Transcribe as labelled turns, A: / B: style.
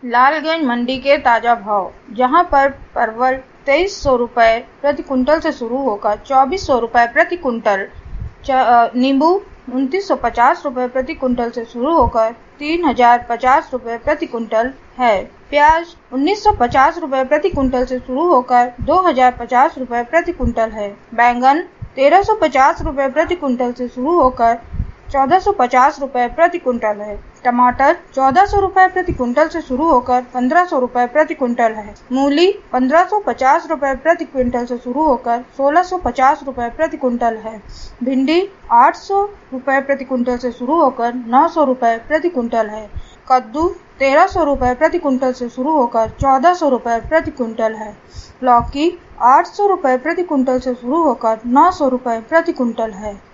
A: लालगंज मंडी के ताजा भाव, जहां पर परवल 2300 रुपए प्रति कुंटल से शुरू होकर 2400 रुपए प्रति कुंटल, नींबू 2950 रुपए प्रति कुंटल से शुरू होकर 3050 रुपए प्रति कुंटल है। प्याज 1950 रुपए प्रति कुंटल से शुरू होकर 2050 रुपए प्रति कुंटल है। बैंगन 1350 रुपए प्रति कुंटल से शुरू होकर 1450 रुपए प्रति कुंटल है। टमाटर 1400 रुपए प्रति कुंटल से शुरू होकर 1500 रुपए प्रति कुंटल है। मूली 1550 रुपए प्रति क्विंटल से शुरू होकर 1650 रुपए प्रति कुंटल है। भिंडी 800 रुपए प्रति कुंटल से शुरू होकर 900 रुपए प्रति कुंटल है। कद्दू 1300 रुपए प्रति कुंटल से शुरू होकर 1400 रुपए प्रति कुंटल है। लौकी 800 रुपए प्रति कुंटल से शुरू होकर 900 रुपए प्रति कुंटल है।